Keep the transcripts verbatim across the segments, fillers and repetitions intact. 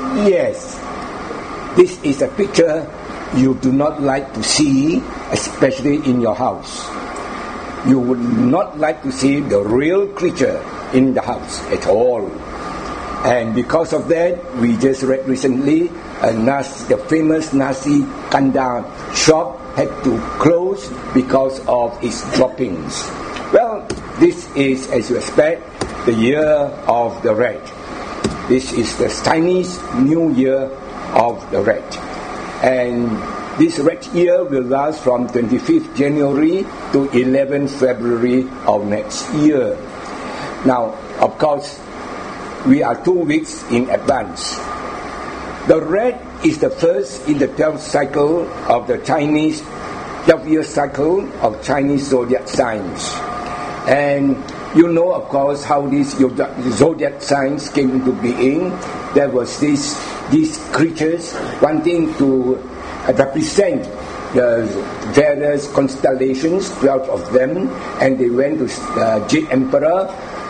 Yes, this is a picture you do not like to see, especially in your house. You would not like to see the real creature in the house at all. And because of that, we just read recently, a Nas, the famous Nasi Kandar shop had to close because of its droppings. Well, this is, as you expect, the year of the rat. This is the Chinese New Year of the rat. And this rat year will last from twenty-fifth January to eleventh February of next year. Now, of course, we are two weeks in advance. The rat is the first in the twelfth cycle of the Chinese twelve-year cycle of Chinese zodiac signs. And you know, of course, how these zodiac signs came into being. There was this, these creatures wanting to represent the various constellations, twelve of them, and they went to the Jade Emperor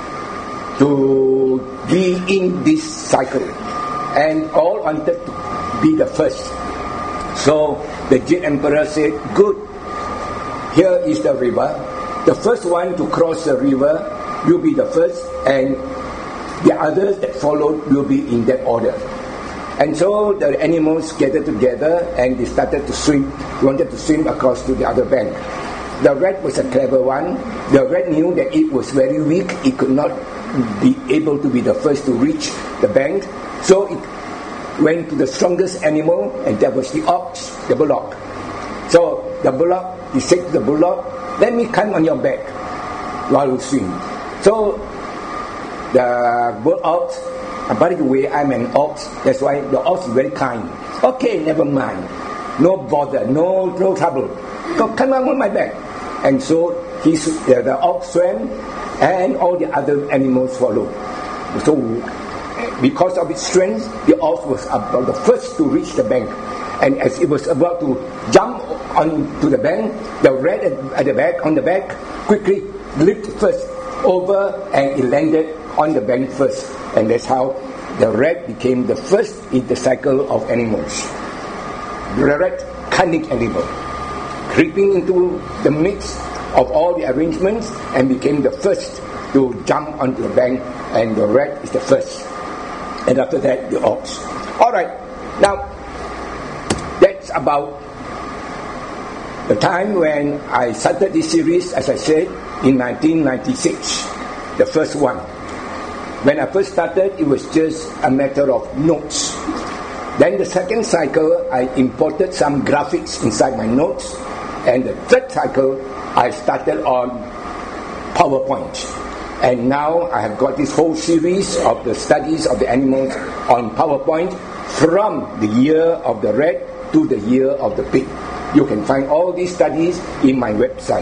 to be in this cycle. And all wanted to be the first. So the Jade Emperor said, good, here is the river. The first one to cross the river will be the first, and the others that followed will be in that order. And so the animals gathered together and they started to swim, wanted to swim across to the other bank. The rat was a clever one. The rat knew that it was very weak. It could not be able to be the first to reach the bank. So it went to the strongest animal, and that was the ox, the bullock. So the bullock, he said to the bullock, let me climb on your back while you swim. So the bull ox, and by the way, I'm an ox, that's why the ox is very kind. Okay, never mind. No bother, no, no trouble. Go come on my back. And so he, uh, the ox swam, and all the other animals followed. So because of its strength, the ox was about the first to reach the bank. And as it was about to jump onto the bank, the rat at the back, on the back, quickly leaped first over, and it landed on the bank first. And that's how the rat became the first in the cycle of animals. The rat, cunning animal, creeping into the midst of all the arrangements and became the first to jump onto the bank, and the rat is the first. And after that, the ox. Alright, now that's about the time when I started this series, as I said, in nineteen ninety-six, the first one. When I first started, it was just a matter of notes. Then the second cycle, I imported some graphics inside my notes. And the third cycle, I started on PowerPoint. And now I have got this whole series of the studies of the animals on PowerPoint from the year of the rat to the year of the pig. You can find all these studies in my website.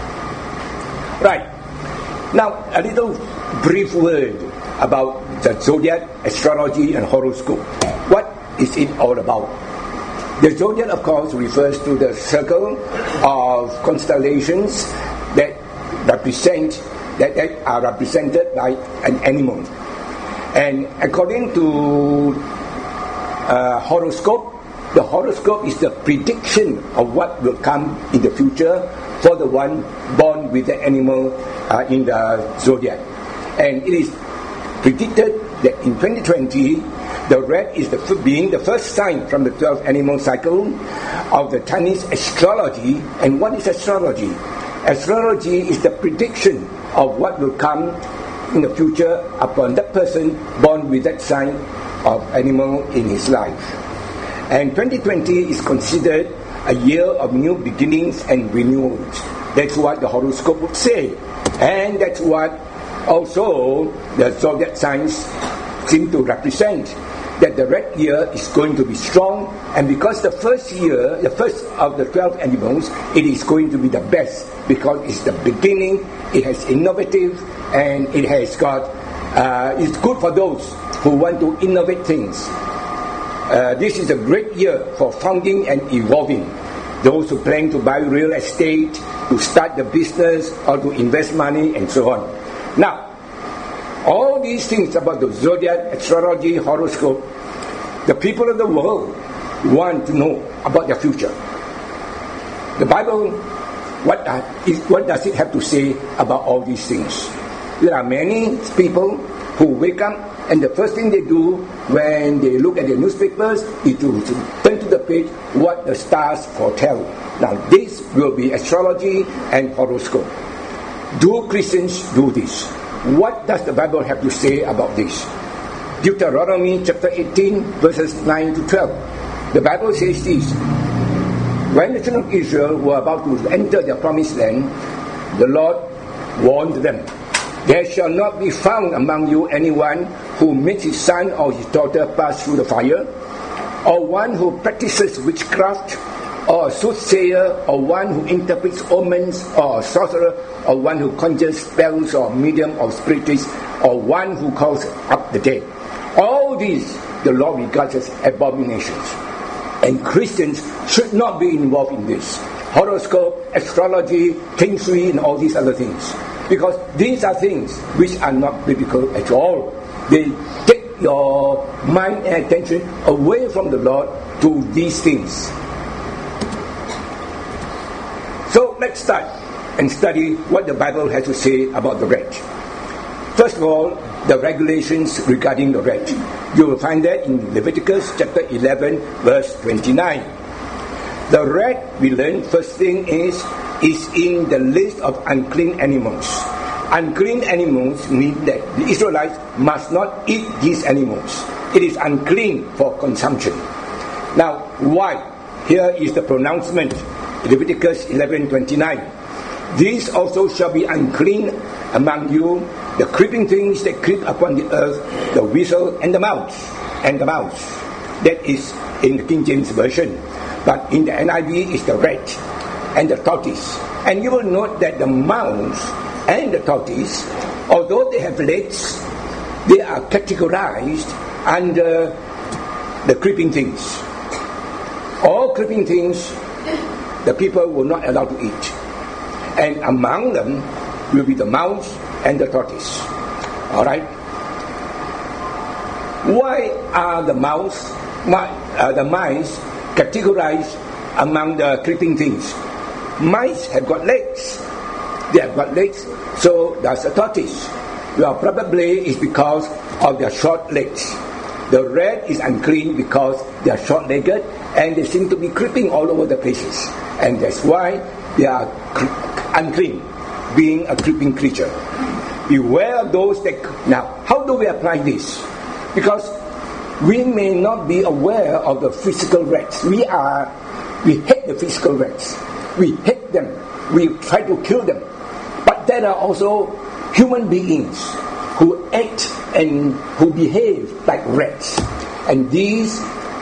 Right. Now, a little brief word about the zodiac, astrology, and horoscope. What is it all about? The zodiac, of course, refers to the circle of constellations that represent that, that are represented by an animal. And according to uh, horoscope, the horoscope is the prediction of what will come in the future for the one born with the animal uh, in the zodiac. And it is predicted that in twenty twenty, the rat is the being the first sign from the twelve animal cycle of the Chinese astrology. And what is astrology? Astrology is the prediction of what will come in the future upon that person born with that sign of animal in his life. And twenty twenty is considered a year of new beginnings and renewals. That's what the horoscope would say. And that's what also the zodiac signs seem to represent, that the rat year is going to be strong, and because the first year, the first of the twelve animals, it is going to be the best, because it's the beginning, it has innovative, and it has got, uh, it's good for those who want to innovate things. Uh, this is a great year for founding and evolving. Those who plan to buy real estate, to start the business, or to invest money, and so on. Now, all these things about the zodiac, astrology, horoscope The people of the world want to know about their future. The Bible, what, uh, is, what does it have to say about all these things? There are many people who wake up and the first thing they do when they look at the newspapers is to, to turn to the page what the stars foretell. Now this will be astrology and horoscope. Do Christians do this? What does the Bible have to say about this? Deuteronomy chapter eighteen verses nine to twelve. The Bible says this: when the children of Israel were about to enter their promised land, the Lord warned them, there shall not be found among you anyone who makes his son or his daughter pass through the fire, or one who practices witchcraft, or a soothsayer, or one who interprets omens, or a sorcerer, or one who conjures spells, or medium, or spiritist, or one who calls up the dead. All these the Lord regards as abominations. And Christians should not be involved in this. Horoscope, astrology, feng shui, and all these other things. Because these are things which are not biblical at all. They take your mind and attention away from the Lord to these things. So let's start and study what the Bible has to say about the rat. First of all, the regulations regarding the rat. You will find that in Leviticus chapter eleven verse twenty-nine. The rat, we learn, first thing is, is in the list of unclean animals. Unclean animals mean that the Israelites must not eat these animals. It is unclean for consumption. Now, why? Here is the pronouncement, Leviticus eleven twenty-nine. These also shall be unclean among you, the creeping things that creep upon the earth, the weasel and the mouse, and the mouse. That is in the King James Version. But in the N I V is the rat and the tortoise. And you will note that the mouse and the tortoise, although they have legs, they are categorized under the creeping things. All creeping things, the people were not allowed to eat. And among them will be the mouse and the tortoise. Alright? Why are the mouse, uh, the mice categorized among the creeping things? Mice have got legs. They have got legs, so does a tortoise. Well, probably it's because of their short legs. The rat is unclean because they are short-legged and they seem to be creeping all over the places. And that's why they are cre- unclean, being a creeping creature. Beware of those that... Now, how do we apply this? Because we may not be aware of the physical rats. We are, we hate the physical rats. We hate them. We try to kill them. But there are also human beings who act and who behave like rats. And these,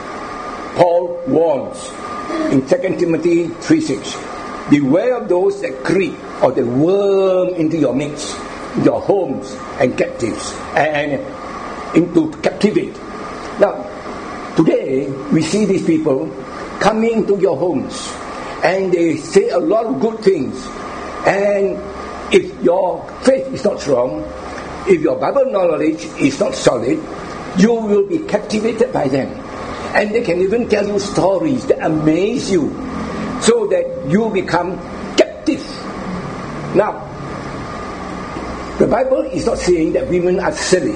Paul warns in Second Timothy three six. Beware of those that creep or that worm into your midst, your homes and captives, and into captivity. Now, today we see these people coming to your homes and they say a lot of good things. And if your faith is not strong, if your Bible knowledge is not solid, you will be captivated by them. And they can even tell you stories that amaze you, so that you become captive. Now, the Bible is not saying that women are silly.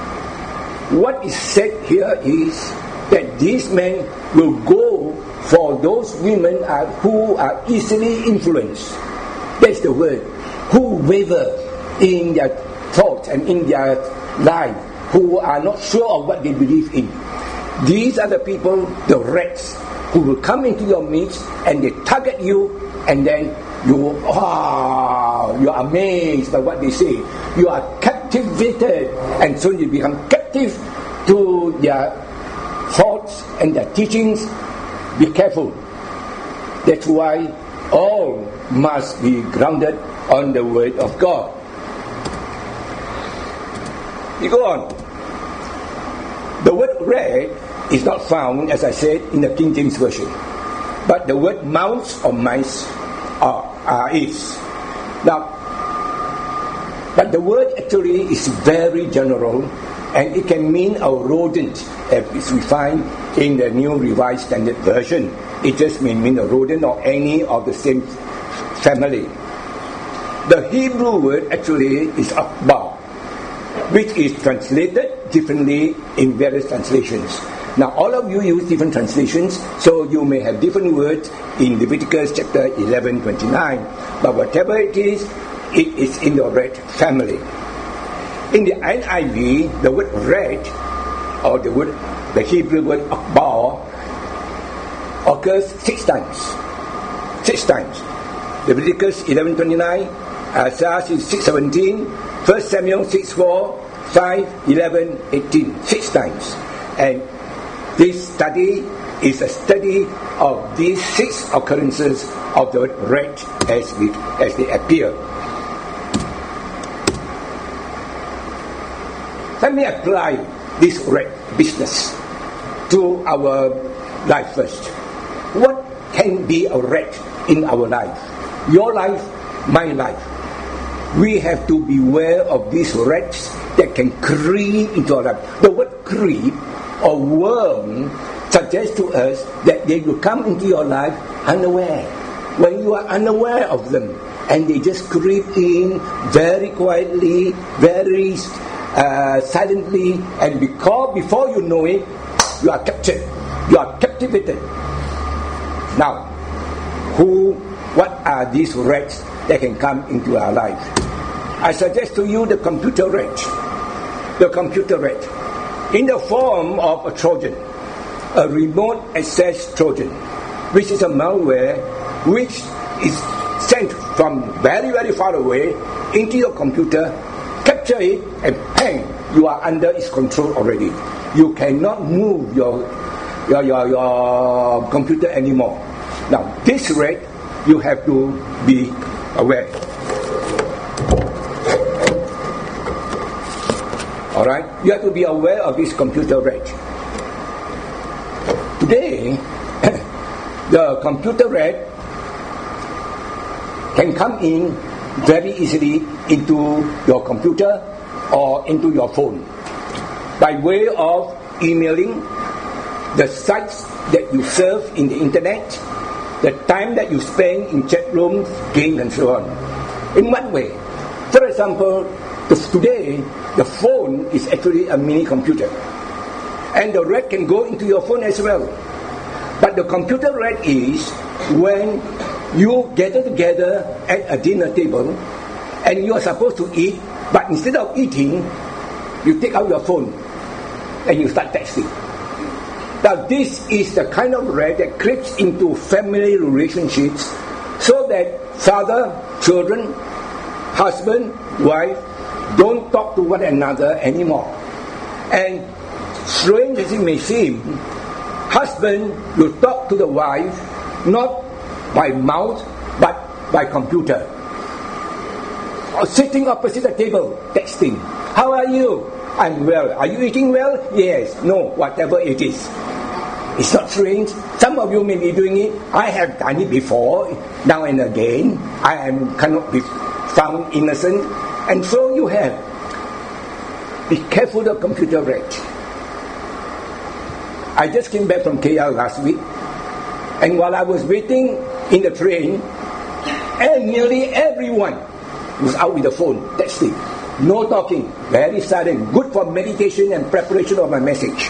What is said here is that these men will go for those women are, who are easily influenced. That's the word. Who waver in their thoughts and in their life, who are not sure of what they believe in. These are the people, the rats, who will come into your midst and they target you, and then you, ah, you are amazed by what they say. You are captivated, and soon you become captive to their thoughts and their teachings. Be careful. That's why all must be grounded on the Word of God. You go on. The word rat is not found, as I said, in the King James Version. But the word mouse or mice are, are is. Now, but the word actually is very general, and it can mean a rodent, as we find in the New Revised Standard Version. It just may mean a rodent or any of the same family. The Hebrew word actually is akbar, which is translated differently in various translations. Now, all of you use different translations, so you may have different words in Leviticus chapter eleven twenty-nine. But whatever it is, it is in the red family. In the N I V, the word red, or the word, the Hebrew word akbar, occurs six times. Six times. Leviticus eleven twenty-nine, Isaiah six seventeen, First Samuel six four, five eleven eighteen. Six times. And this study is a study of these six occurrences of the word red as, we, as they appear. Let me apply this red business to our life first. What can be a red in our life? Your life, my life. We have to beware of these rats that can creep into our life. The word creep or worm suggests to us that they will come into your life unaware. When you are unaware of them, and they just creep in very quietly, very uh, silently, and because before you know it, you are captured, you are captivated. Now, who, what are these rats that can come into our life? I suggest to you the computer rat. The computer rat. In the form of a Trojan, a remote access Trojan, which is a malware which is sent from very, very far away into your computer, capture it, and bang, you are under its control already. You cannot move your, your, your, your computer anymore. Now, this rat, you have to be aware. Alright? You have to be aware of this computer rat. Today, the computer rat can come in very easily into your computer or into your phone by way of emailing, the sites that you surf in the internet, the time that you spend in chat rooms, games, and so on. In what way? For example, today, the phone is actually a mini computer. And the rat can go into your phone as well. But the computer rat is when you gather together at a dinner table and you are supposed to eat, but instead of eating, you take out your phone and you start texting. Now this is the kind of rat that creeps into family relationships so that father, children, husband, wife don't talk to one another anymore. And strange as it may seem, husband will talk to the wife not by mouth but by computer. Or sitting opposite the table, texting. How are you? I'm well. Are you eating well? Yes. No. Whatever it is. It's not strange. Some of you may be doing it. I have done it before, now and again. I am cannot be found innocent. And so you have. Be careful of computer rat. I just came back from K L last week, and while I was waiting in the train, and nearly everyone was out with the phone, texting. No talking, very silent, good for meditation and preparation of my message.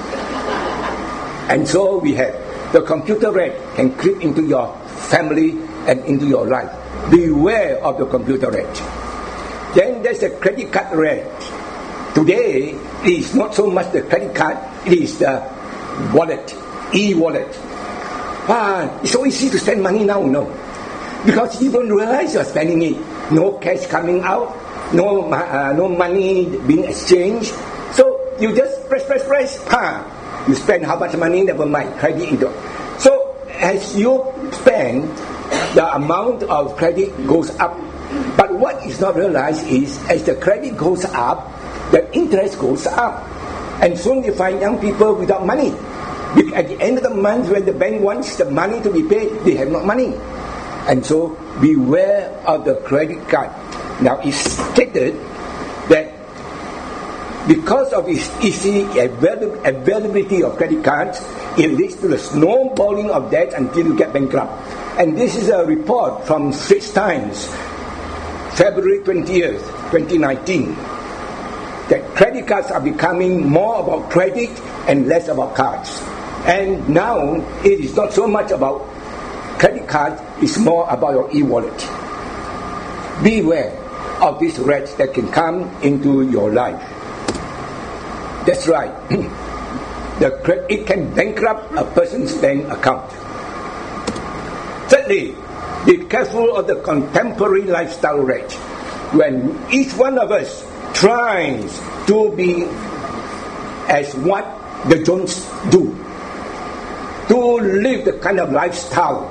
And so we have the computer rat can creep into your family and into your life. Beware of the computer rat. Then there's the credit card rat. Today, it is not so much the credit card, it is the wallet, e-wallet. Ah, it's so easy to spend money now, no? Because you don't realize you're spending it. No cash coming out, no uh, no money being exchanged. So you just press, press, press, ah, you spend how much money, never mind, credit into. So as you spend, the amount of credit goes up. But what is not realized is, as the credit goes up, the interest goes up. And soon you find young people without money. At the end of the month, when the bank wants the money to be paid, they have no money. And so, beware of the credit card. Now, it's stated that Because of its easy avail- availability of credit cards, it leads to the snowballing of debt until you get bankrupt. And this is a report from Straits Times, February twentieth, twenty nineteen, that credit cards are becoming more about credit and less about cards. And now it is not so much about credit card, it's more about your e-wallet. Beware of these rats that can come into your life. That's right. The, it can bankrupt a person's bank account. Thirdly, be careful of the contemporary lifestyle rat. When each one of us tries to be as what the Jones do, to live the kind of lifestyle.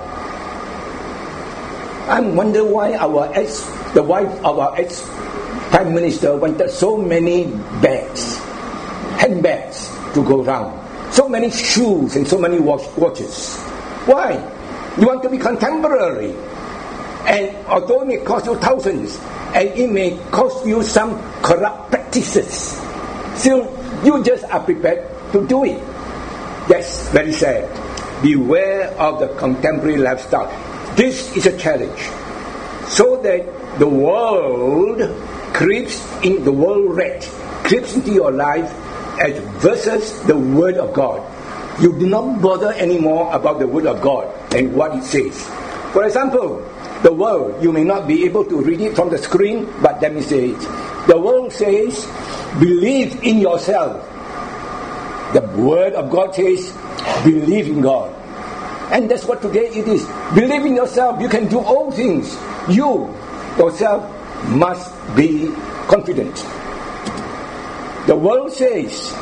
I wonder why our ex, the wife of our ex-prime minister wanted so many bags, handbags to go round, so many shoes and so many watch, watches. Why? You want to be contemporary, and although it may cost you thousands, and it may cost you some corrupt practices, still you just are prepared to do it. That's very sad. Beware of the contemporary lifestyle. This is a challenge, so that the world creeps in, the world rat creeps into your life as versus the Word of God. You do not bother anymore about the Word of God and what it says. For example, the world, you may not be able to read it from the screen, but let me say it. The world says, believe in yourself. The Word of God says, believe in God. And that's what today it is. Believe in yourself. You can do all things. You, yourself, must be confident. The world says,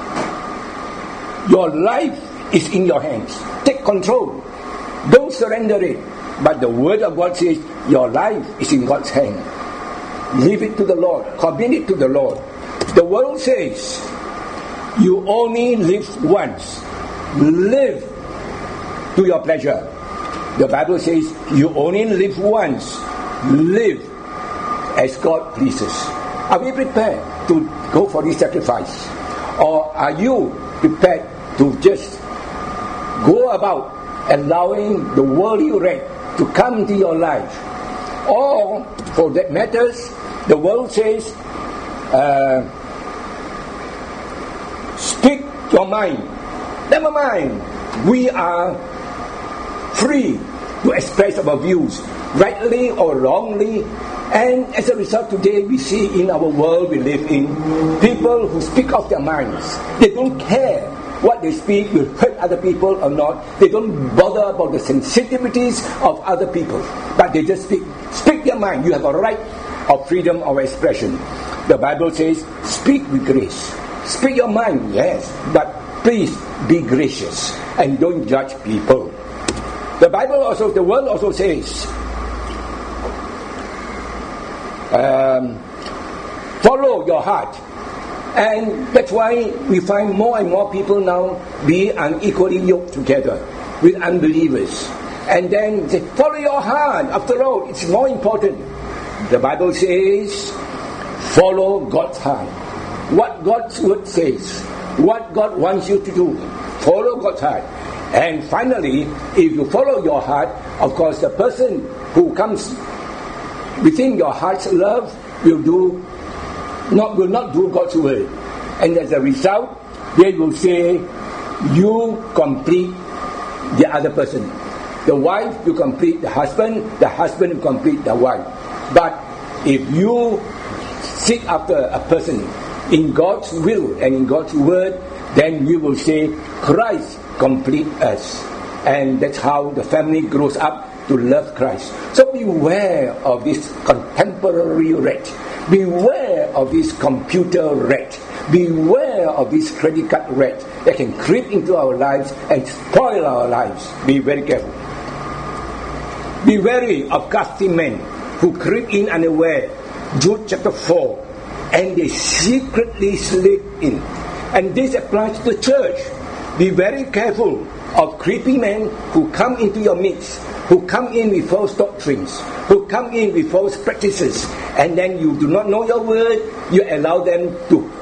your life is in your hands. Take control. Don't surrender it. But the Word of God says, your life is in God's hand. Leave it to the Lord. Commit it to the Lord. The world says, you only live once. Live to your pleasure. The Bible says, you only live once. Live as God pleases. Are we prepared to go for this sacrifice? Or are you prepared to just go about allowing the worldly rat to come into your life? Or, for that matters, the world says, uh, speak your mind. Never mind. We are free to express our views, rightly or wrongly. And as a result, today we see in our world we live in, people who speak off their minds. They don't care what they speak will hurt other people or not. They don't bother about the sensitivities of other people, but they just speak. Speak their mind. You have a right of freedom of expression. The Bible says, speak with grace. Speak your mind, yes, but please be gracious and don't judge people. The Bible also, the world also says, um, follow your heart. And that's why we find more and more people now be unequally yoked together with unbelievers. And then say, follow your heart. After all, it's more important. The Bible says, follow God's heart. What God's word says, what God wants you to do, follow God's heart. And finally, if you follow your heart, of course, the person who comes within your heart's love will do not will not do God's word, and as a result, they will say, you complete the other person. The wife will complete the husband, the husband will complete the wife. But if you seek after a person in God's will and in God's word, then you will say, Christ complete us. And that's how the family grows up to love Christ. So beware of this contemporary rat. Beware of this computer rat. Beware of this credit card rat that can creep into our lives and spoil our lives. Be very careful. Be wary of crafty men who creep in unaware. Jude chapter four. And they secretly slip in. And this applies to the church. Be very careful of creepy men who come into your midst, who come in with false doctrines, who come in with false practices, and then you do not know your word, you allow them to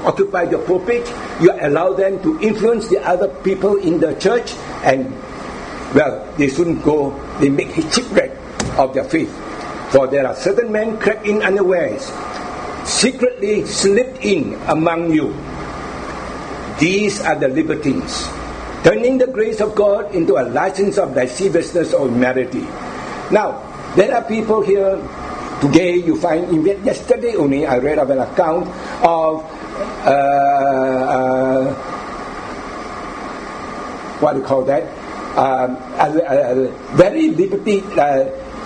occupy the pulpit, you allow them to influence the other people in the church, and well, they soon go, they make shipwreck of their faith. For there are certain men crept in unawares, secretly slipped in among you. These are the libertines, turning the grace of God into a license of lasciviousness or immorality. Now, there are people here today. You find, yesterday only, I read of an account of uh, uh, what do you call that? Um, a, a, a very liberty. Uh,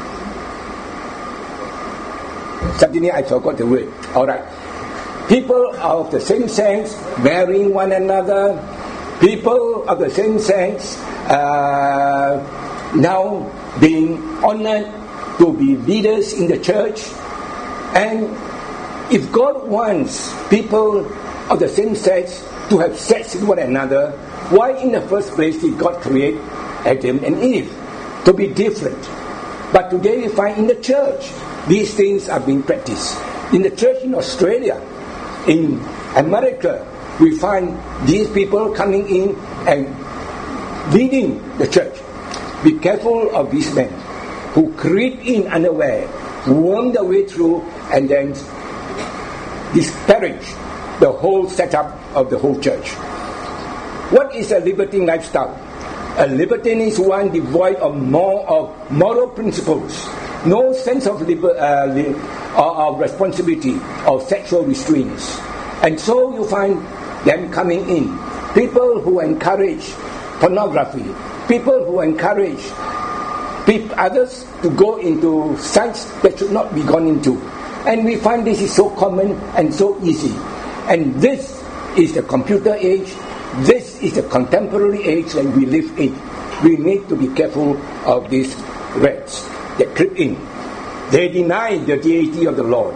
something I forgot the word. All right. People of the same sex marrying one another. People of the same sex uh, now being honored to be leaders in the church. And if God wants people of the same sex to have sex with one another, why in the first place did God create Adam and Eve? To be different. But today we find in the church, these things are being practiced. In the church in Australia, in America, we find these people coming in and leading the church. Be careful of these men who creep in unaware, worm their way through, and then disparage the whole setup of the whole church. What is a libertine lifestyle? A libertine is one devoid of more of moral principles, no sense of liber, uh, li, uh, of responsibility or sexual restraints. And so you find them coming in. People who encourage pornography, people who encourage people, others to go into sites that should not be gone into. And we find this is so common and so easy. And this is the computer age. This is the contemporary age that we live in. We need to be careful of these rats that creep in. They deny the deity of the Lord.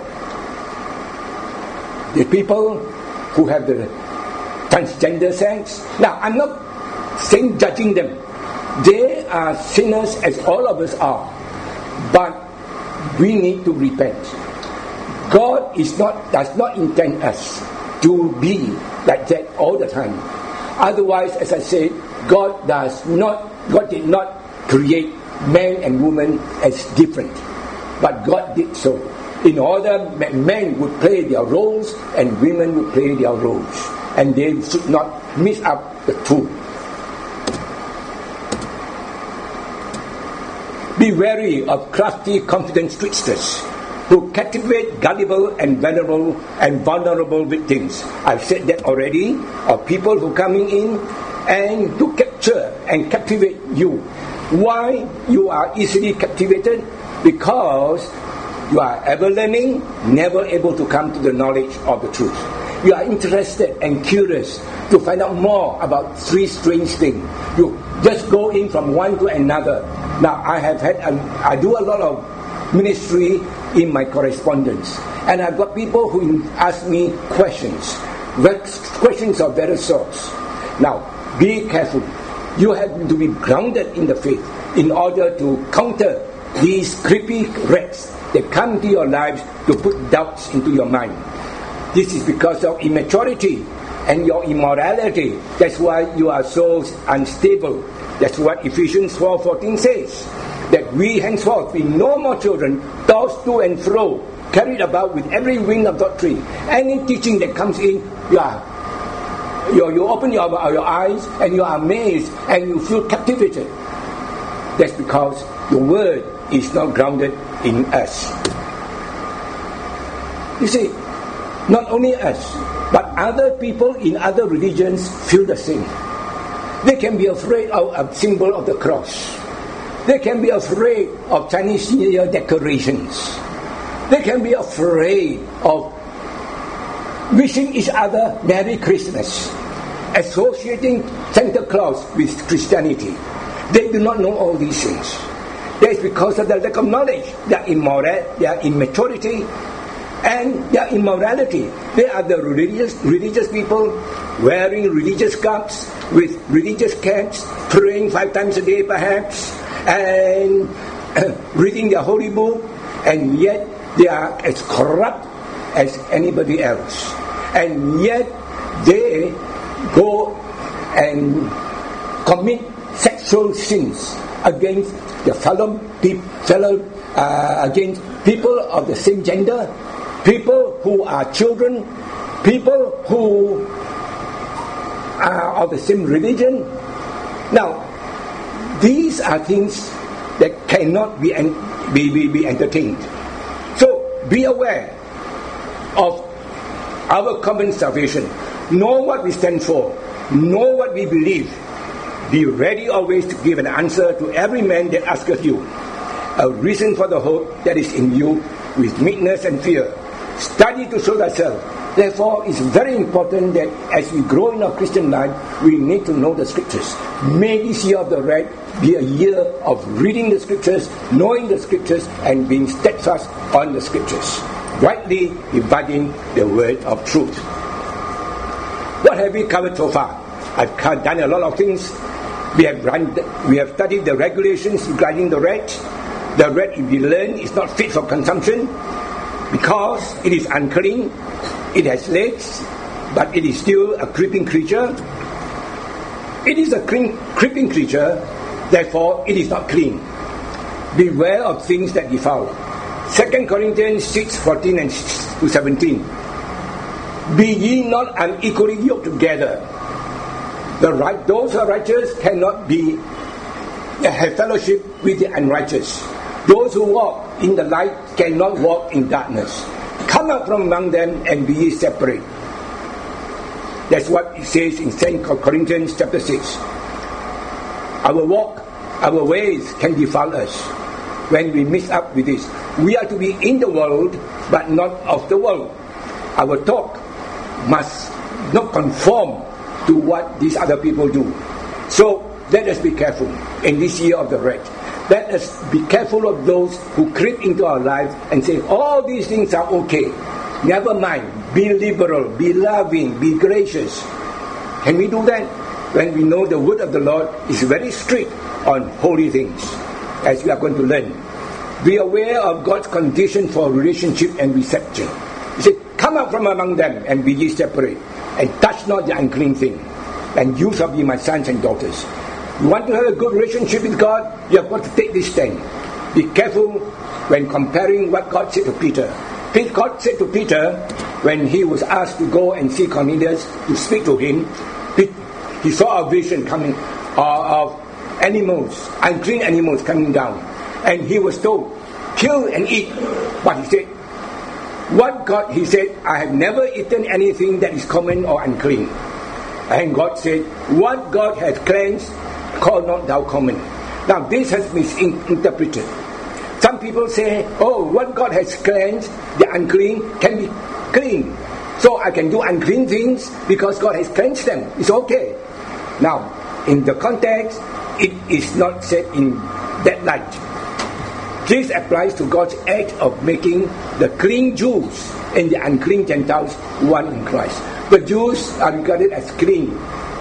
The people who have the transgender sex. Now, I'm not saying judging them. They are sinners as all of us are. But we need to repent. God is not does not intend us to be like that all the time. Otherwise, as I said, God does not, God did not create man and woman as different. But God did so. In order that men would play their roles and women would play their roles. And they should not mix up the two. Be wary of crafty, confident tricksters who captivate gullible and vulnerable and vulnerable victims. I've said that already, of people who coming in and to capture and captivate you. Why you are easily captivated? Because you are ever learning, never able to come to the knowledge of the truth. You are interested and curious to find out more about three strange things. You just go in from one to another. Now I have had, um, I do a lot of ministry in my correspondence, and I've got people who ask me questions, questions of various sorts. Now, be careful. You have to be grounded in the faith in order to counter these creepy rats that come into your lives to put doubts into your mind. This is because of immaturity and your immorality. That's why you are so unstable. That's what Ephesians four fourteen says. That we henceforth be no more children, tossed to and fro, carried about with every wind of doctrine. Any teaching that comes in, you are, you, you open your, your eyes and you are amazed and you feel captivated. That's because the word is not grounded in us. You see, not only us, but other people in other religions feel the same. They can be afraid of a symbol of the cross. They can be afraid of Chinese New Year decorations. They can be afraid of wishing each other Merry Christmas, associating Santa Claus with Christianity. They do not know all these things. That is because of the lack of knowledge, their immoral, their immaturity, and their immorality. They are the religious religious people wearing religious garbs with religious caps, praying five times a day perhaps, and uh, reading their holy book, and yet they are as corrupt as anybody else. and yet they go and commit sexual sins against the fellow, fellow uh, against people of the same gender, people who are children, people who are of the same religion. Now, these are things that cannot be, en- be, be, be entertained. So, be aware of our common salvation. Know what we stand for. Know what we believe. Be ready always to give an answer to every man that asketh you. A reason for the hope that is in you with meekness and fear. Study to show thyself. Therefore, it's very important that as we grow in our Christian life, we need to know the Scriptures. May this year of the red be a year of reading the Scriptures, knowing the Scriptures, and being steadfast on the Scriptures. Rightly dividing the word of truth. What have we covered so far? I've done a lot of things. We have run, we have studied the regulations regarding the rat. The rat, if we learn, is not fit for consumption because it is unclean. It has legs, but it is still a creeping creature. It is a cre- creeping creature, therefore it is not clean. Beware of things that defile. Second Corinthians six, fourteen and to seventeen. Be ye not unequally yoked together. The right, those who are righteous cannot be have fellowship with the unrighteous. Those who walk in the light cannot walk in darkness. Come out from among them and be ye separate. That's what it says in Second Corinthians chapter six. Our walk, our ways can defile us when we mix up with this. We are to be in the world, but not of the world. Our talk must not conform to what these other people do. So let us be careful in this year of the red. Let us be careful of those who creep into our lives and say, all these things are okay. Never mind. Be liberal, be loving, be gracious. Can we do that? When we know the word of the Lord is very strict on holy things, as we are going to learn. Be aware of God's condition for relationship and reception. He said, come out from among them and be ye separate, and touch not the unclean thing, and you shall be my sons and daughters. You want to have a good relationship with God, you have got to take this stand. Be careful when comparing what God said to Peter. God said to Peter, when he was asked to go and see Cornelius to speak to him, he saw a vision coming uh, of animals, unclean animals coming down. And he was told, kill and eat. But he said, what God, he said, I have never eaten anything that is common or unclean. And God said, what God has cleansed, call not thou common. Now this has been misinterpreted. Some people say, oh, what God has cleansed, the unclean, can be clean. So I can do unclean things because God has cleansed them. It's okay. Now, in the context, it is not said in that light. This applies to God's act of making the clean Jews and the unclean Gentiles one in Christ. The Jews are regarded as clean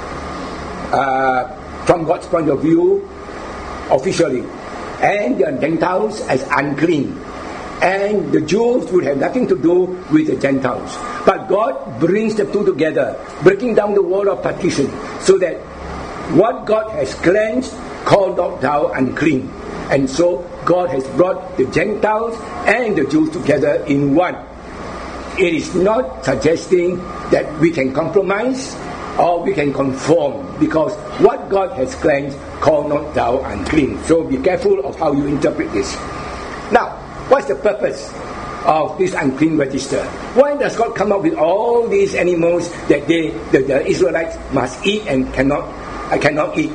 uh, from God's point of view officially, and the Gentiles as unclean. And the Jews would have nothing to do with the Gentiles. But God brings the two together, breaking down the wall of partition, so that what God has cleansed, call not thou unclean. And so God has brought the Gentiles and the Jews together in one. It is not suggesting that we can compromise or we can conform, because what God has cleansed, call not thou unclean. So be careful of how you interpret this. Now, what's the purpose of this unclean register? Why does God come up with all these animals that they, the, the Israelites must eat and cannot, uh, cannot eat?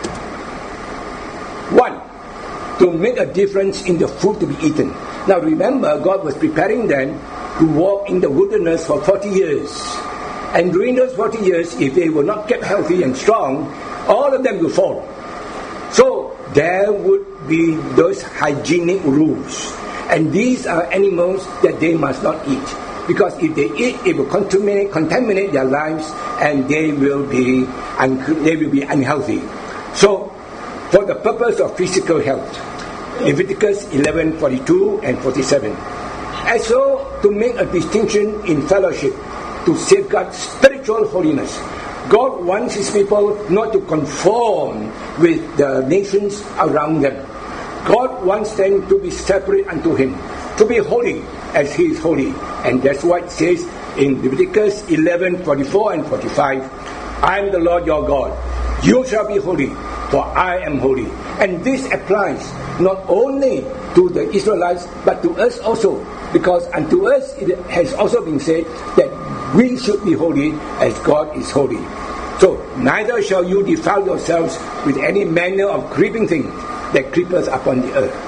One, to make a difference in the food to be eaten. Now remember, God was preparing them to walk in the wilderness for forty years. And during those forty years, if they were not kept healthy and strong, all of them will fall. So there would be those hygienic rules. And these are animals that they must not eat. Because if they eat, it will contaminate, contaminate their lives, and they will be un- they will be unhealthy. So, for the purpose of physical health, Leviticus eleven forty-two and forty-seven. And so, to make a distinction in fellowship, to safeguard spiritual holiness. God wants His people not to conform with the nations around them. God wants them to be separate unto Him, to be holy as He is holy. And that's what it says in Leviticus eleven, forty-four and forty-five. I am the Lord your God. You shall be holy, for I am holy. And this applies not only to the Israelites, but to us also. Because unto us it has also been said that we should be holy as God is holy. So, neither shall you defile yourselves with any manner of creeping thing that creepeth upon the earth.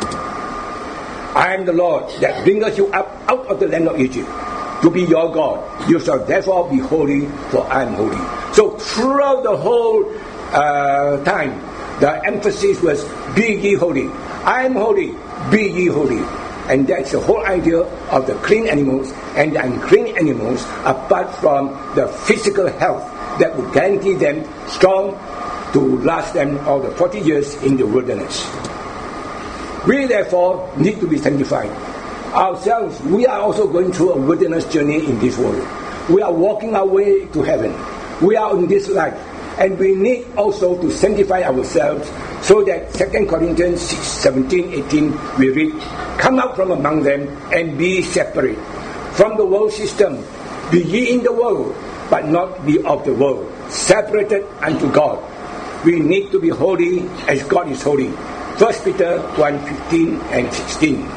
I am the Lord that bringeth you up out of the land of Egypt, to be your God. You shall therefore be holy, for I am holy. So, throughout the whole uh, time, the emphasis was, be ye holy. I am holy, be ye holy. And that's the whole idea of the clean animals and the unclean animals, apart from the physical health that would guarantee them strong to last them all the forty years in the wilderness. We therefore need to be sanctified. Ourselves, we are also going through a wilderness journey in this world. We are walking our way to heaven. We are in this life. And we need also to sanctify ourselves, so that Second Corinthians six, seventeen, eighteen, we read, come out from among them and be separate from the world system. Be ye in the world, but not be of the world, separated unto God. We need to be holy as God is holy. First Peter one, fifteen and sixteen.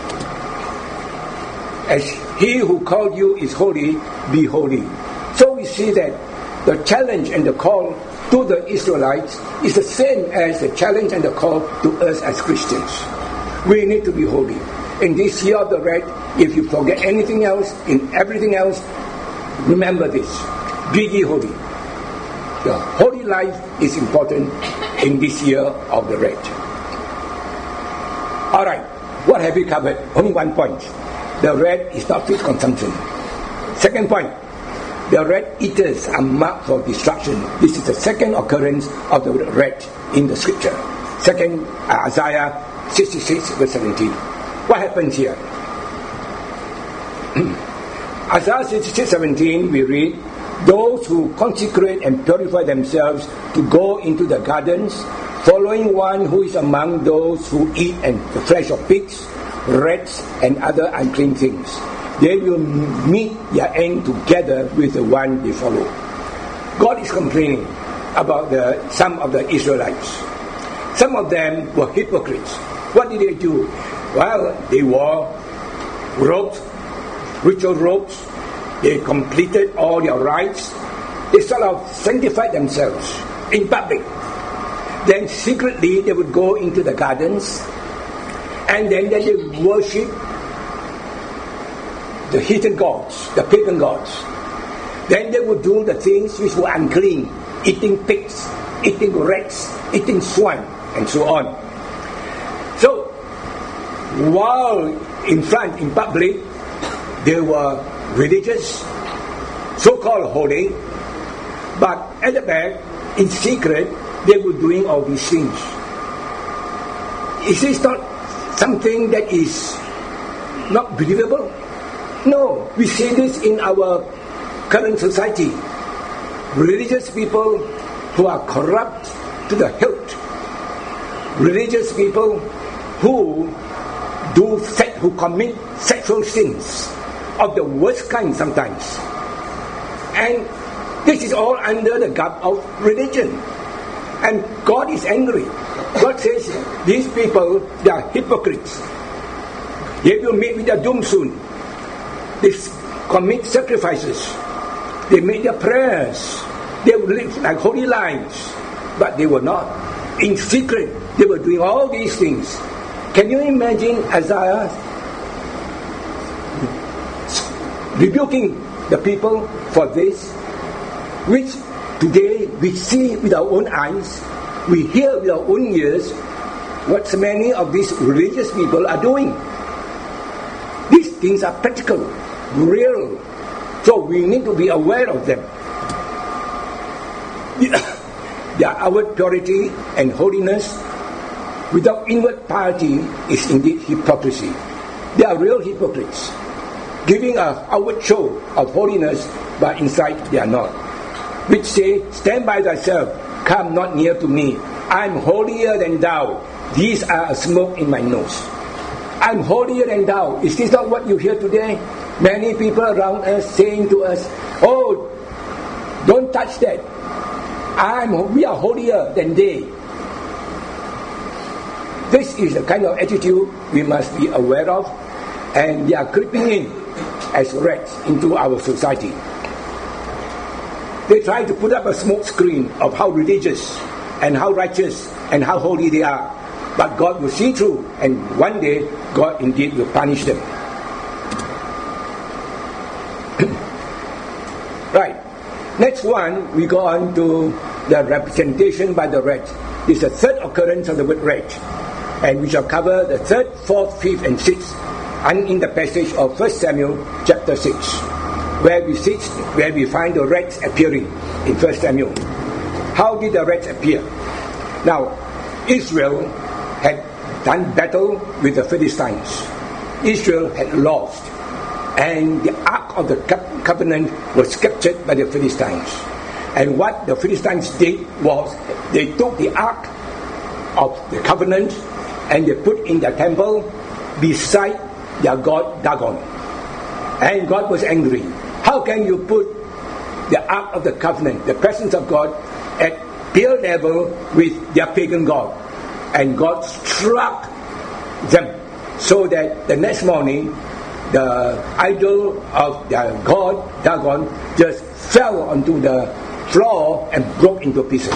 As He who called you is holy, be holy. So we see that the challenge and the call to the Israelites is the same as the challenge and the call to us as Christians. We need to be holy. In this year of the red, if you forget anything else, in everything else, remember this. Be ye holy. The holy life is important in this year of the red. Alright, what have we covered? Only one point. The red is not fit consumption. Second point. The red eaters are marked for destruction. This is the second occurrence of the red in the scripture. Second, uh, Isaiah sixty-six verse seventeen. What happens here? Isaiah sixty-six seventeen, we read, those who consecrate and purify themselves to go into the gardens, following one who is among those who eat and the flesh of pigs, rats, and other unclean things. They will meet their end together with the one they follow. God is complaining about the, some of the Israelites. Some of them were hypocrites. What did they do? Well, they wore robes, ritual robes. They completed all their rites. They sort of sanctified themselves in public. Then secretly they would go into the gardens, and then they would worship the heathen gods, the pagan gods. Then they would do the things which were unclean, eating pigs, eating rats, eating swine, and so on. So, while in front, in public, they were religious, so-called holy, but at the back, in secret, they were doing all these things. Is this not something that is not believable? No, we see this in our current society. Religious people who are corrupt to the hilt. Religious people who do who commit sexual sins of the worst kind sometimes. And this is all under the garb of religion. And God is angry. God says, these people, they are hypocrites. They will meet with their doom soon. They commit sacrifices. They make their prayers. They will live like holy lives. But they were not. In secret, they were doing all these things. Can you imagine Isaiah rebuking the people for this? Which today we see with our own eyes, we hear with our own ears what so many of these religious people are doing. These things are practical, real. So we need to be aware of them. Their outward purity and holiness without inward piety is indeed hypocrisy. They are real hypocrites, giving an outward show of holiness but inside they are not. Which say, stand by thyself, come not near to me. I'm holier than thou. These are a smoke in my nose. I'm holier than thou. Is this not what you hear today? Many people around us saying to us, oh, don't touch that. I'm, we are holier than they. This is the kind of attitude we must be aware of, and they are creeping in as rats into our society. They try to put up a smoke screen of how religious and how righteous and how holy they are. But God will see through, and one day God indeed will punish them. Right. Next one, we go on to the representation by the rat. It's the third occurrence of the word rat. And we shall cover the third, fourth, fifth, and sixth and in the passage of First Samuel chapter six, where we see, where we find the rats appearing in First Samuel. How did the rats appear? Now, Israel had done battle with the Philistines. Israel had lost, and the Ark of the Covenant was captured by the Philistines. And what the Philistines did was they took the Ark of the Covenant and they put in the temple beside their god Dagon. And God was angry. How can you put the Ark of the Covenant, the presence of God, at peer level with their pagan god? And God struck them, so that the next morning the idol of their god Dagon just fell onto the floor and broke into pieces.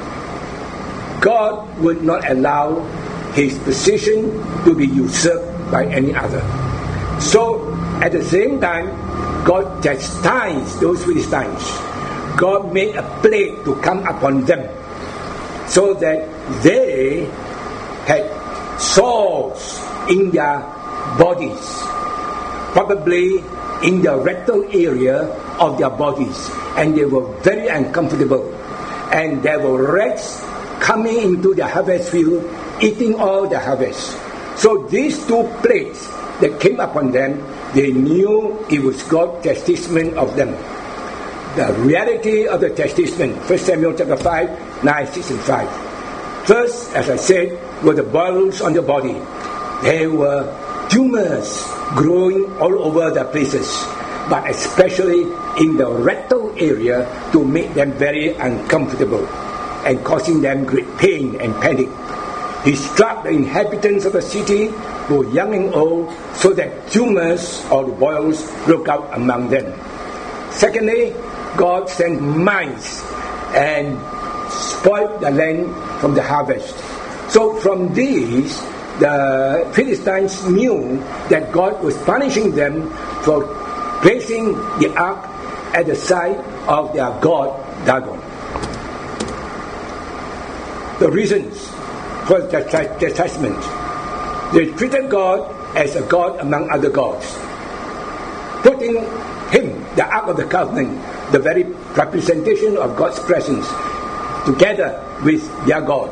God would not allow his position to be usurped by any other. So at the same time, God chastised those Philistines. God made a plague to come upon them, so that they had sores in their bodies, probably in the rectal area of their bodies, and they were very uncomfortable. And there were rats coming into the harvest field, eating all the harvest. So these two plagues that came upon them, they knew it was God's chastisement of them. The reality of the chastisement, First Samuel chapter five, nine, six, and five. First, as I said, were the boils on the body. There were tumors growing all over the places, but especially in the rectal area, to make them very uncomfortable and causing them great pain and panic. He struck the inhabitants of the city, both young and old, so that tumors or the boils broke out among them. Secondly, God sent mice and spoiled the land from the harvest. So from these, the Philistines knew that God was punishing them for placing the ark at the side of their god Dagon. The reasons for the chastisement: they treated God as a god among other gods, putting him, the Ark of the Covenant, the very representation of God's presence, together with their God.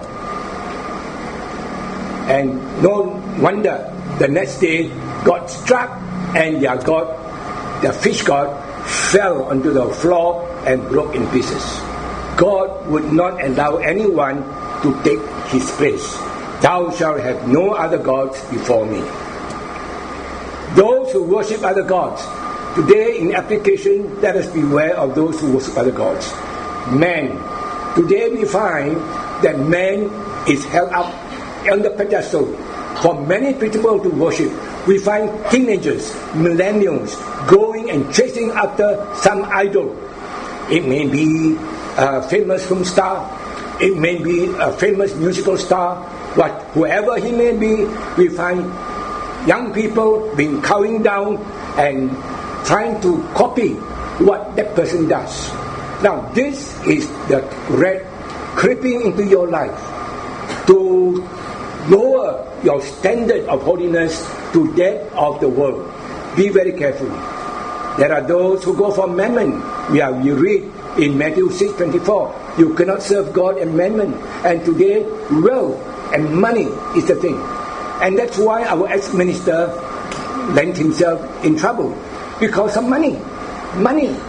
And no wonder the next day God struck, and their god, the fish god, fell onto the floor and broke in pieces. God would not allow anyone to take his place. Thou shalt have no other gods before me. Those who worship other gods, today in application, let us beware of those who worship other gods. Man, today we find that man is held up on the pedestal for many people to worship. We find teenagers, millennials, going and chasing after some idol. It may be a famous film star, it may be a famous musical star, but whoever he may be, we find young people being cowing down and trying to copy what that person does. Now this is the rat creeping into your life to lower your standard of holiness to that of the world. Be very careful. There are those who go for mammon. We, are, we read in Matthew six twenty-four, you cannot serve God and mammon. And today, wealth and money is the thing. And that's why our ex-minister landed himself in trouble, because of money. Money.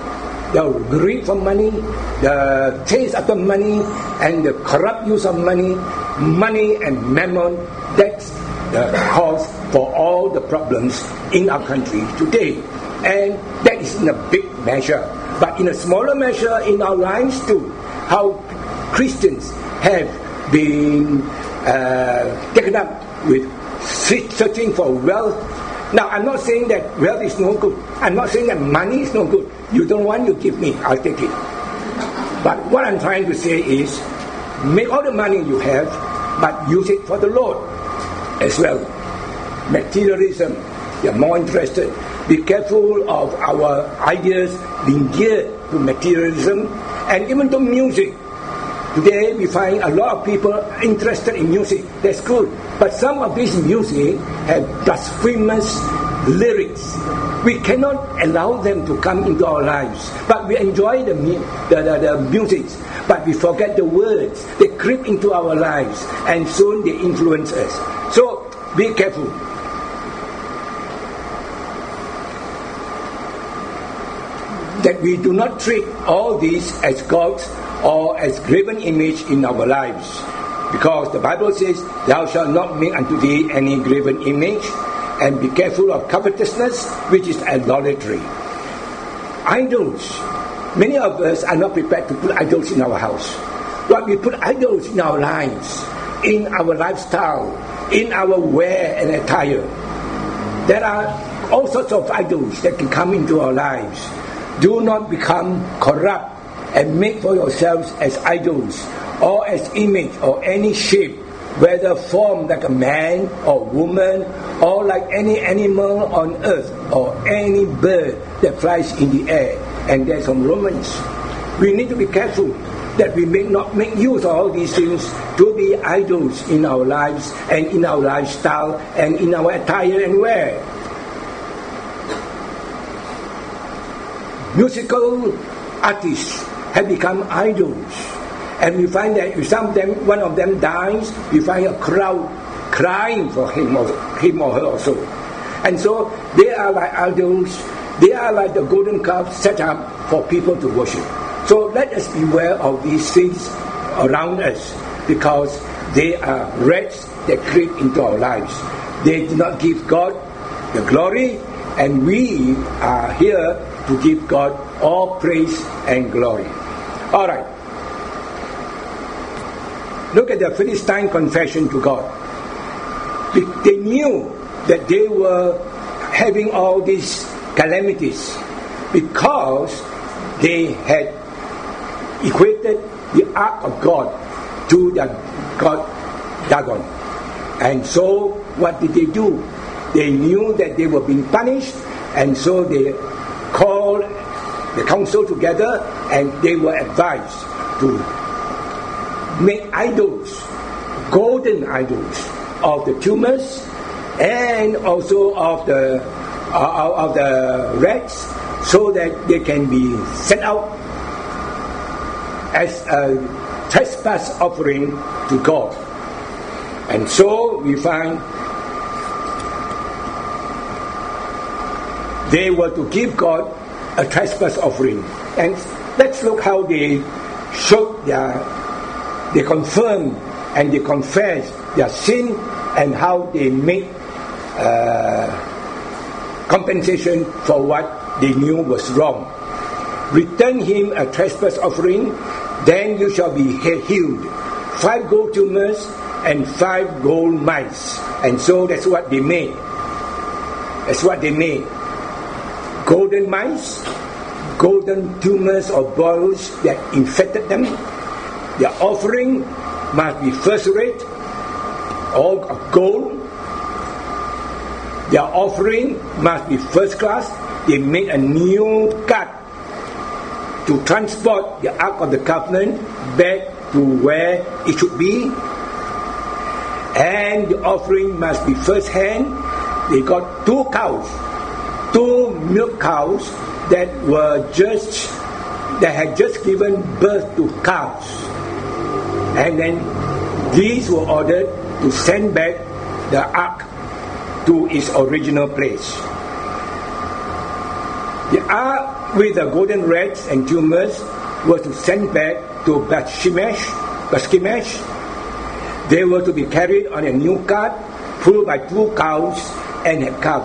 the greed for money, the chase after money, and the corrupt use of money, money and mammon, that's the cause for all the problems in our country today. And that is in a big measure. But in a smaller measure in our lives too, how Christians have been uh, taken up with searching for wealth. Now, I'm not saying that wealth is no good. I'm not saying that money is no good. You don't want, you give me, I'll take it. But what I'm trying to say is, make all the money you have, but use it for the Lord as well. Materialism, you're more interested. Be careful of our ideas being geared to materialism and even to music. Today we find a lot of people interested in music. That's good. But some of this music have blasphemous lyrics. We cannot allow them to come into our lives. But we enjoy the, the, the, the music. But we forget the words. They creep into our lives. And soon they influence us. So be careful. That we do not treat all these as gods or as graven image in our lives. Because the Bible says, thou shalt not make unto thee any graven image, and be careful of covetousness, which is idolatry. Idols. Many of us are not prepared to put idols in our house. But we put idols in our lives, in our lifestyle, in our wear and attire. There are all sorts of idols that can come into our lives. Do not become corrupt and make for yourselves as idols, or as image, or any shape, whether formed like a man or woman, or like any animal on earth, or any bird that flies in the air. And that's from Romans. We need to be careful that we may not make use of all these things to be idols in our lives, and in our lifestyle, and in our attire and wear. Musical artists have become idols, and we find that if some of them, one of them dies, we find a crowd crying for him or him or her also. And so they are like idols. They are like the golden calf set up for people to worship. So let us beware of these things around us, because they are rats that creep into our lives. They do not give God the glory, and we are here to give God all praise and glory. All right. Look at the Philistine confession to God. They knew that they were having all these calamities because they had equated the ark of God to the god Dagon. And so what did they do? They knew that they were being punished, and so they called the council together, and they were advised to make idols, golden idols of the tumors and also of the uh, of the rats, so that they can be sent out as a trespass offering to God. And so we find they were to give God a trespass offering. And let's look how they showed their, they confirmed and they confessed their sin, and how they made uh, compensation for what they knew was wrong. Return him a trespass offering, then you shall be healed. Five gold tumors and five gold mice. And so that's what they made. That's what they made. Golden mice, golden tumors or boils that infected them. Their offering must be first rate, all of gold. Their offering must be first class. They made a new cart to transport the Ark of the Covenant back to where it should be. And the offering must be first hand. They got two cows, two milk cows that were just, that had just given birth to calves. And then these were ordered to send back the ark to its original place. The ark with the golden rats and tumors were to send back to Beth-Shemesh, Beth-Shemesh. They were to be carried on a new cart pulled by two cows and a calf.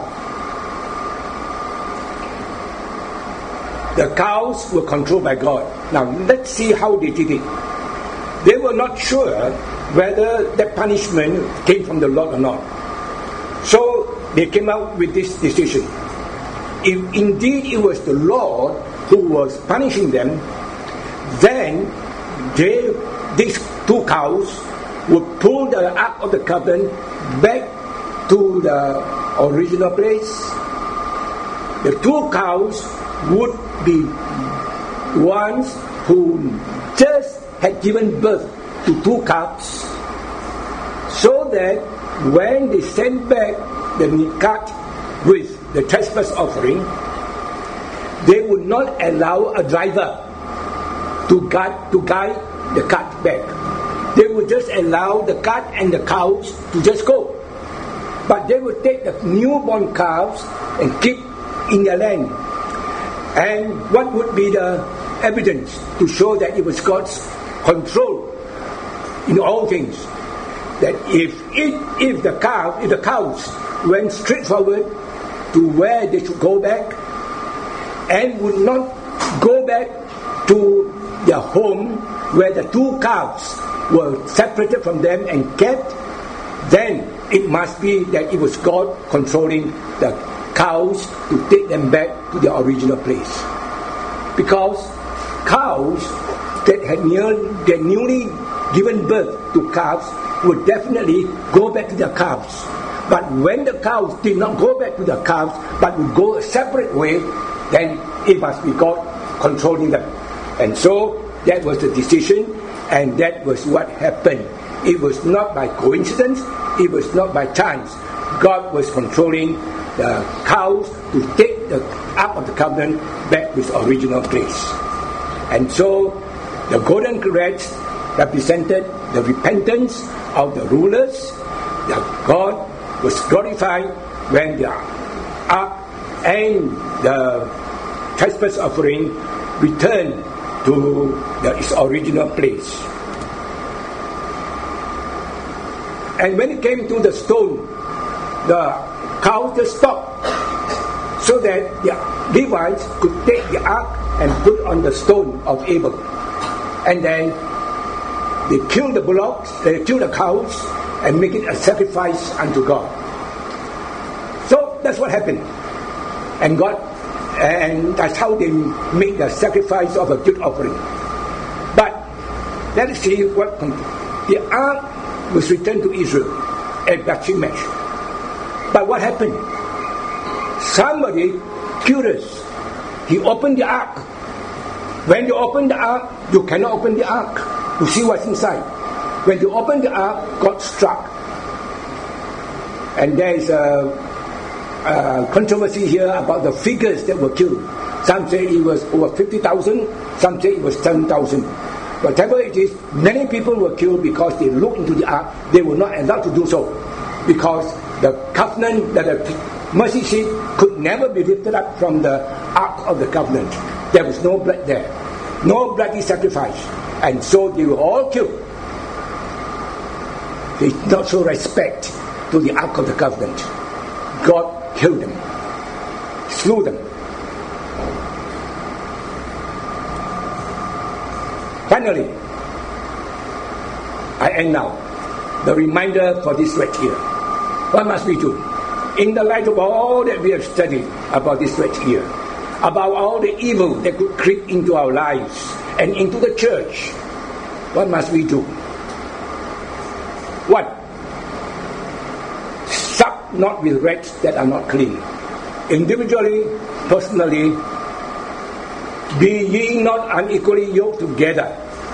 The cows were controlled by God. Now let's see how they did it. They were not sure whether that punishment came from the Lord or not. So they came out with this decision. If indeed it was the Lord who was punishing them, then they, these two cows would pull the Ark of the Covenant back to the original place. The two cows would be ones who just had given birth to two calves, so that when they sent back the cart with the trespass offering, they would not allow a driver to guide, to guide the cart back. They would just allow the cart and the cows to just go. But they would take the newborn calves and keep in their land. And what would be the evidence to show that it was God's control in all things? That if it, if the cow, if the cows went straight forward to where they should go back and would not go back to their home where the two calves were separated from them and kept, then it must be that it was God controlling the cows to take them back to their original place. Because cows that had near, that newly given birth to calves would definitely go back to their calves. But when the cows did not go back to the calves, but would go a separate way, then it must be God controlling them. And so that was the decision, and that was what happened. It was not by coincidence, it was not by chance. God was controlling the cows to take the Ark of the Covenant back to its original place. And so the golden rats represented the repentance of the rulers. That God was glorified when the Ark and the trespass offering returned to the, its original place. And when it came to the stone, the cows just stopped, so that the Levites could take the ark and put on the stone of Abel. And then they killed the bullocks, they killed the cows, and make it a sacrifice unto God. So that's what happened. And God, and that's how they make the sacrifice of a guilt offering. But let us see what the ark was returned to Israel at Beth-Shemesh. But what happened? Somebody curious, he opened the ark. When you open the ark, you cannot open the ark to see what's inside. When you open the ark, God struck. And there is a, a controversy here about the figures that were killed. Some say it was over fifty thousand, some say it was seven thousand. Whatever it is, many people were killed because they looked into the ark. They were not allowed to do so, because the covenant, that the mercy seat could never be lifted up from the Ark of the Covenant. There was no blood there, no bloody sacrifice, and so they were all killed. They did not show respect to the Ark of the Covenant. God killed them, slew them. Finally, I end now. The reminder for this right here. What must we do? In the light of all that we have studied about this right here, about all the evil that could creep into our lives and into the church, what must we do? What? Sup not with rats that are not clean. Individually, personally, be ye not unequally yoked together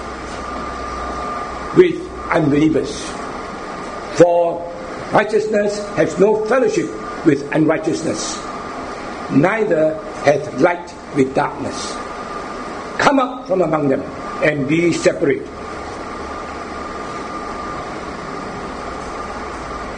with unbelievers. For righteousness has no fellowship with unrighteousness, neither hath light with darkness. Come up from among them and be separate.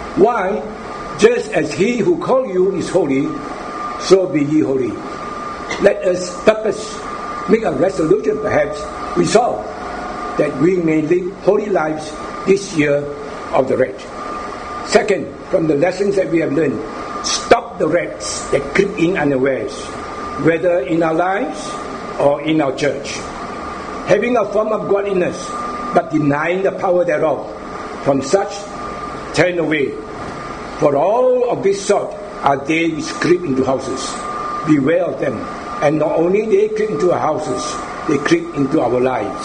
Why? Just as he who called you is holy, so be ye holy let us purpose, make a resolution perhaps, resolve that we may live holy lives this year of the rat. Second, from the lessons that we have learned, stop the rats that creep in unawares, whether in our lives or in our church. Having a form of godliness, but denying the power thereof, from such turn away. For all of this sort are they which creep into houses. Beware of them. And not only they creep into our houses, they creep into our lives.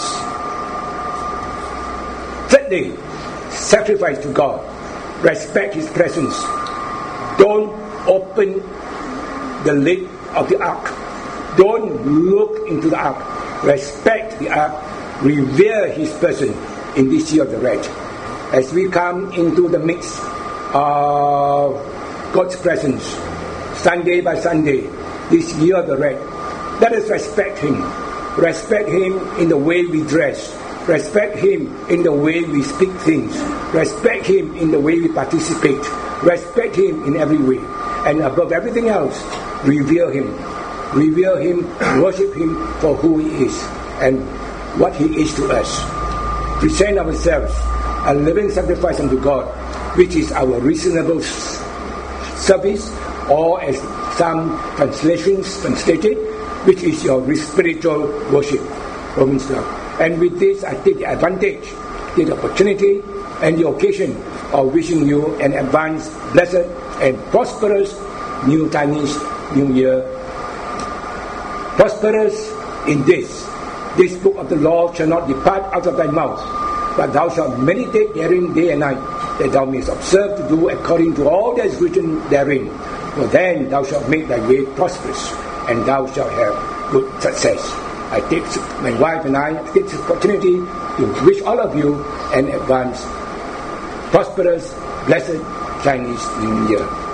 Thirdly, sacrifice to God. Respect His presence. Don't open the lid of the ark. Don't look into the ark. Respect the ark. Revere His person in this year of the rat. As we come into the midst of God's presence, Sunday by Sunday, this year of the rat, let us respect Him. Respect Him in the way we dress. Respect Him in the way we speak things. Respect Him in the way we participate. Respect Him in every way. And above everything else, revere Him. Revere Him, worship Him for who He is and what He is to us. Present ourselves a living sacrifice unto God, which is our reasonable service, or as some translations translated, which is your spiritual worship. Romans twelve. And with this, I take the advantage, take the opportunity, and the occasion of wishing you an advanced, blessed, and prosperous New Chinese New Year. Prosperous in this, this book of the law shall not depart out of thy mouth, but thou shalt meditate therein day and night, that thou mayest observe to do according to all that is written therein. For then thou shalt make thy way prosperous, and thou shalt have good success. I take my wife and I take this opportunity to wish all of you an advanced, prosperous, blessed Chinese New Year.